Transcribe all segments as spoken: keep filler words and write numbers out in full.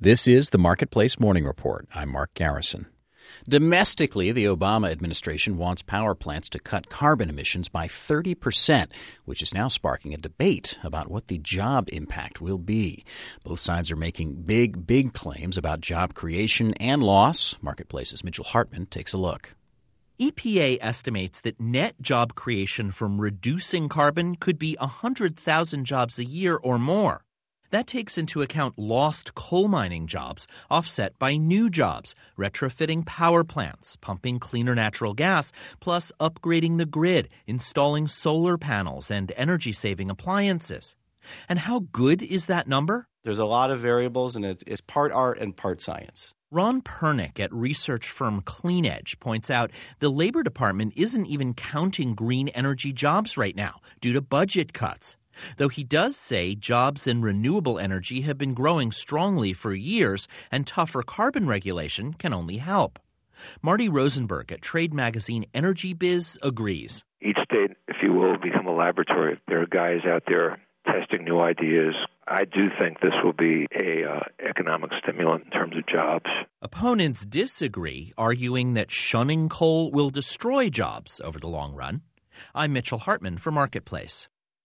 This is the Marketplace Morning Report. I'm Mark Garrison. Domestically, the Obama administration wants power plants to cut carbon emissions by thirty percent, which is now sparking a debate about what the job impact will be. Both sides are making big, big claims about job creation and loss. Marketplace's Mitchell Hartman takes a look. E P A estimates that net job creation from reducing carbon could be one hundred thousand jobs a year or more. That takes into account lost coal mining jobs, offset by new jobs, retrofitting power plants, pumping cleaner natural gas, plus upgrading the grid, installing solar panels and energy-saving appliances. And how good is that number? There's a lot of variables, and it's, it's part art and part science. Ron Pernick at research firm CleanEdge points out the Labor Department isn't even counting green energy jobs right now due to budget cuts. Though he does say jobs in renewable energy have been growing strongly for years, and tougher carbon regulation can only help. Marty Rosenberg at trade magazine Energy Biz agrees. Each state, if you will, will become a laboratory. There are guys out there testing new ideas. I do think this will be a uh, economic stimulant in terms of jobs. Opponents disagree, arguing that shunning coal will destroy jobs over the long run. I'm Mitchell Hartman for Marketplace.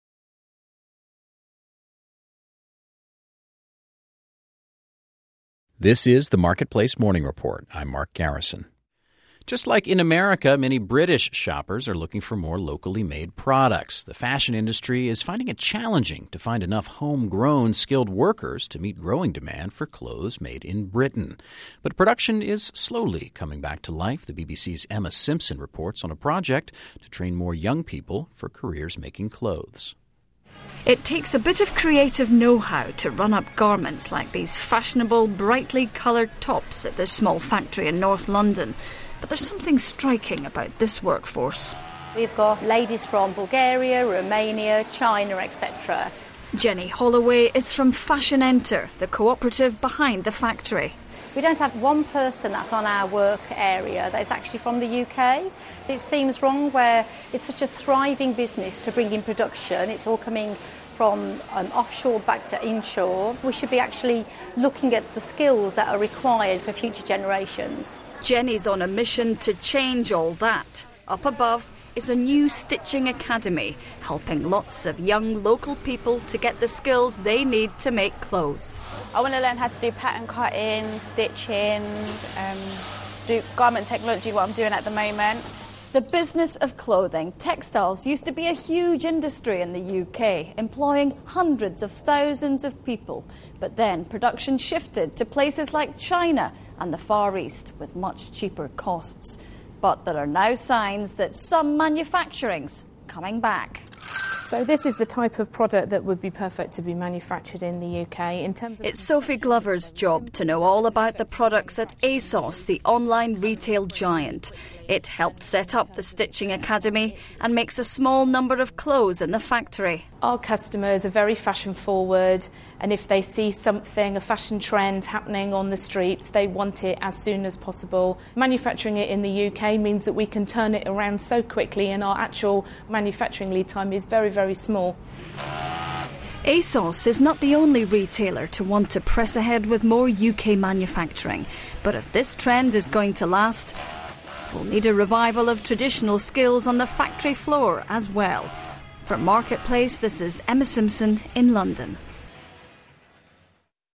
This is the Marketplace Morning Report. I'm Mark Garrison. Just like in America, many British shoppers are looking for more locally made products. The fashion industry is finding it challenging to find enough homegrown skilled workers to meet growing demand for clothes made in Britain. But production is slowly coming back to life. The B B C's Emma Simpson reports on a project to train more young people for careers making clothes. It takes a bit of creative know-how to run up garments like these fashionable, brightly coloured tops at this small factory in North London. But there's something striking about this workforce. We've got ladies from Bulgaria, Romania, China, et cetera. Jenny Holloway is from Fashion Enter, the cooperative behind the factory. We don't have one person that's on our work area that is actually from the U K. It seems wrong where it's such a thriving business to bring in production. It's all coming from um, offshore back to inshore. We should be actually looking at the skills that are required for future generations. Jenny's on a mission to change all that. Up above is a new stitching academy, helping lots of young local people to get the skills they need to make clothes. I want to learn how to do pattern cutting, stitching, um, do garment technology, what I'm doing at the moment. The business of clothing, textiles, used to be a huge industry in the U K, employing hundreds of thousands of people. But then production shifted to places like China and the Far East with much cheaper costs. But there are now signs that some manufacturing's coming back. So this is the type of product that would be perfect to be manufactured in the U K. In terms of It's Sophie Glover's job to know all about the products at ASOS, the online retail giant. It helped set up the Stitching Academy and makes a small number of clothes in the factory. Our customers are very fashion forward, and if they see something, a fashion trend happening on the streets, they want it as soon as possible. Manufacturing it in the U K means that we can turn it around so quickly, and our actual manufacturing lead time is very, very small. ASOS is not the only retailer to want to press ahead with more U K manufacturing. But if this trend is going to last, we'll need a revival of traditional skills on the factory floor as well. For Marketplace, this is Emma Simpson in London.